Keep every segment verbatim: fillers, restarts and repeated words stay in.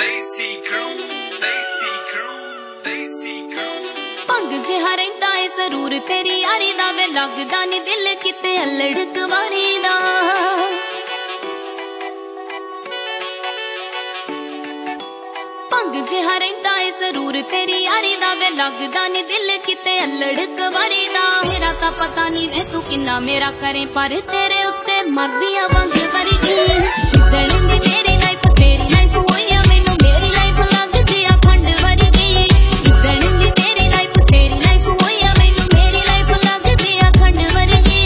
भंग जिहा रहिंदा है जरूर तेरी यारी दा वे लगदा नी दिल किते अल्लड़ कवारी दा। भंग जिहा रहिंदा है जरूर तेरी यारी दा वे लगदा नी दिल किते अल्लड़ कवारी दा। मेरा तां पता नी वे तू किन्ना मेरा करे पर तेरे उत्ते मरदी आ वंग वर्गी। जिद्दण दी मेरी लाइफ तेरी लाइफ होई आ मैनू मेरी लाइफ लगदी आ खंड वर्गी। जिद्दण दी मेरी लाइफ तेरी लाइफ होई आ मैनू मेरी लाइफ लगदी आ खंड वर्गी।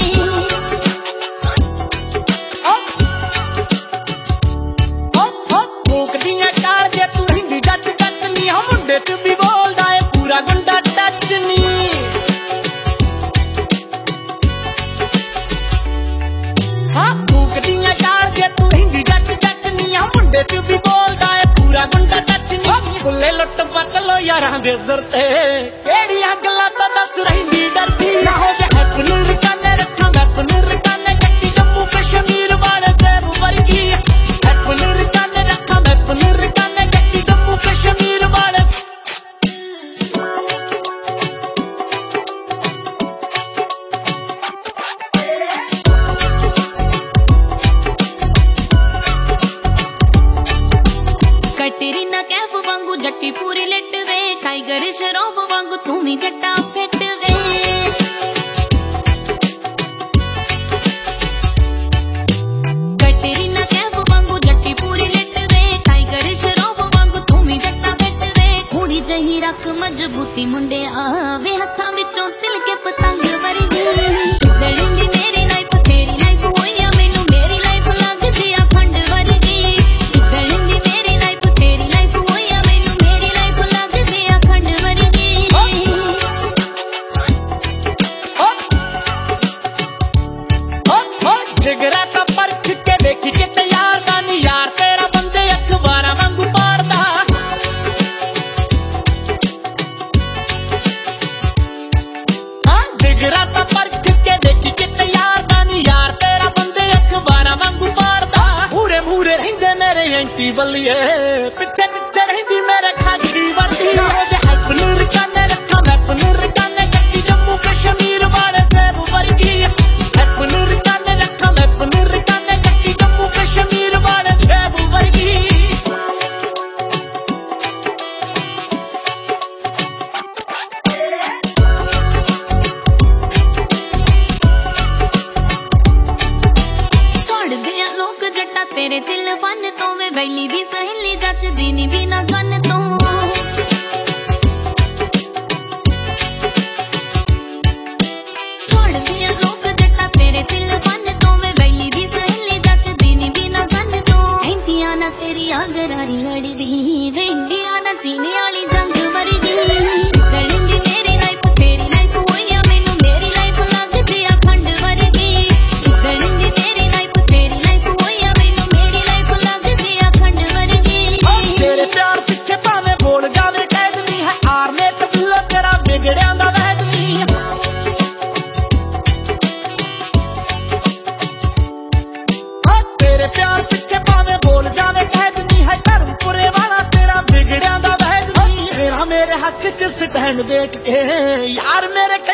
भूखदियां चाल जे तू हिंदी जट जट नी हम मुंडे च भी बोलदा है पूरा गुंडा टच नी। हाँ भूखदियां चाल जे तू हिंदी जट जट नी हम मुंडे च भी बोलदा है पूरा गुंडा टच नी। बुले लुट पट लो यारां दे सिर ते केड़ियां गल्लां तो दस रहिंदी डरदी ना हो जे हैपन रकाने रखां वैपन रकाने कट्टी जम्मू कश्मीर वाले सेब वर्गी। हैपन रकाने रखां वैपन रकाने कट्टी जम्मू कश्मीर वाले। कटरीना कैफ वांगू जट्टी पूरी लिट वे टाइगर शरॉफ वांगू तू भी जट्टा फिट वे। कटरीना कैफ वांगू जट्टी पूरी लिट वे टाइगर शरॉफ वांगू तू भी जट्टा फिट वे। थोड़ी जही रख मजबूती मुंडे आवे हत्थां विचों तिल के पतंग वर्गी। जिद्दण दी मेरी लाइफ तेरी लाइफ होई आ मैनू मेरी लाइफ लगदी आ खंड वर्गी। जिद्दण दी मेरी लाइफ तेरी लाइफ होई आ मैनू मेरी लाइफ लगदी आ खंड वर्गी। जिगरा ता परख के देखी किते यार दा नी यार तेरा बंदे अखबारां वांगू पाड़दा। हाँ जिगरा ता परख के देखी किते यार दा नी यार तेरा बंदे अखबारां वांगू पाड़दा। मूरे मूरे रहिंदे मेरे एंटी बल्लिए पिछे पिछे रहिंदी मेरे खाकी वर्दी। हैपन रकाने रखां वैपन रकाने कट्टी जम्मू कश्मीर वाले सेब वर्गी। हैपन रकाने रखां वैपन रकाने कट्टी जम्मू कश्मीर वाले सेब वर्गी। छोड़दे आ लोग जट्टा तेरे दिल फन तो वे बैली दी सहेली जचदी नी बिना गन तो। छोड़दे आ लोग जट्टा तेरे दिल फन तो वे बैली दी सहेली जचदी नी बिना गन तो। एंटियां ना तेरी आगरारी अड़दी वे इंडिया ना चीने वाली जंग वर्गी। जिद्दण दी मेरी लाइफ तेरी लाइफ होई आ मैनू मेरी लाइफ लगदी आ खंड वर्गी। जिद्दण दी मेरी लाइफ तेरी लाइफ होई आ मैनू मेरी लाइफ लगदी आ खंड वर्गी। तेरे प्यार पिछे भावें बोल जावे कैद नी है आरने कबिलो तेरा बिगड़ियां दा वैद नी। तेरे प्यार पिछे भावें बोल जावे कैद नी है धर्मपुरे वाला तेरा बिगड़ियां दा वैद नी। तेरा मेरे हक च स्टैंड देख के यार मेरे